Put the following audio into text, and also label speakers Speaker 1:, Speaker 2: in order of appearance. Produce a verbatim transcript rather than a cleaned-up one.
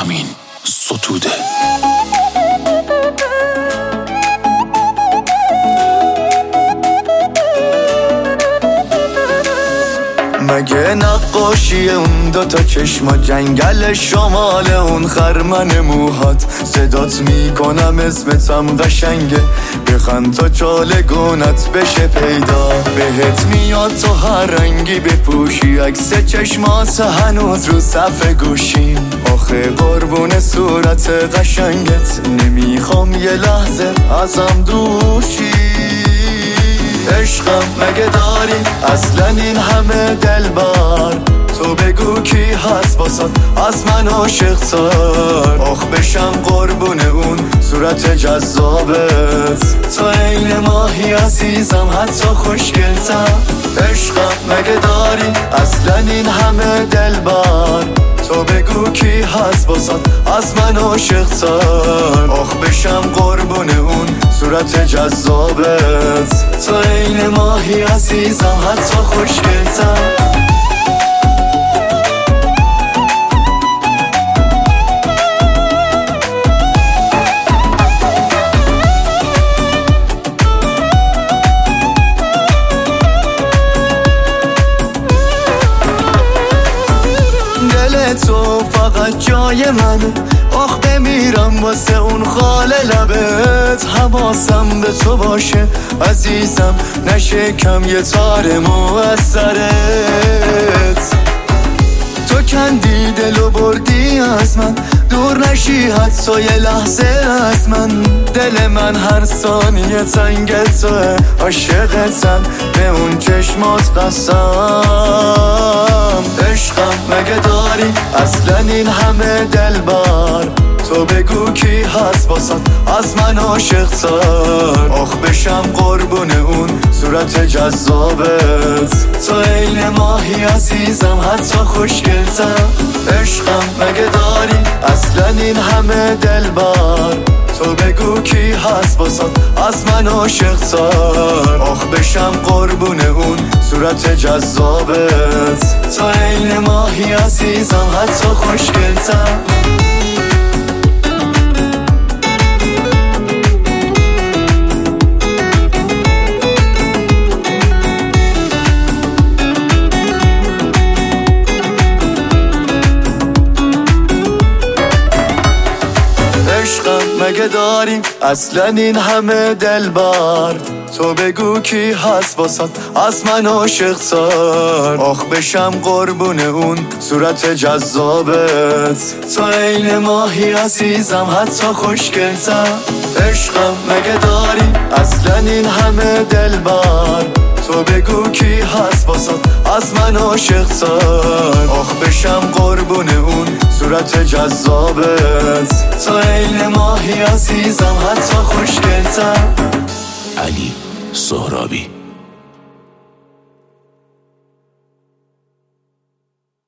Speaker 1: امین ستوده.
Speaker 2: مگه نقاشی اون دوتا چشما، جنگل شمال اون خرمن موهات، صدات میکنم اسمتم قشنگه، بخند تا چالگونت بشه پیدا، بهت میاد تو هر رنگی بپوشی، عکس چشمات هنوز رو صفحه گوشیم، آخه قربون صورت قشنگت، نمیخوام یه لحظه ازم دوشی. عشقم مگه داری اصلا این همه دلبر، تو بگو کی هست باسات از من عاشق تر، آخ بشم قربون اون صورت جذابت، تو عین ماهی عزیزم حتی خوشگلتر. عشقم مگه داری اصلا این همه دلبر، تو بگو کی هست باسات از من عاشق تر، آخ بشم قربون اون صورت جذابت، تو عین ماهی عزیزم حتی خوشگلتر. دل تو فقط جای منه، آخ بمیرم واسه اون خال لبت، حواسم به تو باشه عزیزم، نشه کم یه تار مو از سرت، تو کندی دلو بردی از من، دور نشی حتی یه لحظه از من، دل من هر ثانیه تنگ توه، عاشقتم به اون چشمات قسم. عشقم مگه داری اصلا این همه دلبر، تو بگو کی هست باسات از من عاشق تر، آخ بشم قربون اون صورت جذابت، تو عین ماهی عزیزم حتی خوشگلتر. عشقم مگه داری اصلا این همه دلبر، تو بگو کی هست باسات از من عاشق تر، آخ بشم قربون اون صورت جذابت، تو عین ماهی عزیزم حتی خوشگلتر. مگه داریم اصلا این همه دلبر، تو بگو کی هست باسات از من عاشق تر، آخ بشم قربون اون صورت جذابت، تو عین ماهی عزیزم حتی خوشگلتر. عشقم مگه داریم اصلا این همه دلبر، تو بگو کی هست باسات از من عاشق تر، آخ بشم قربون اون صورت جذابت، تو عین ماهی عزیزم حتی خوشگلتر.
Speaker 1: علی سهرابی.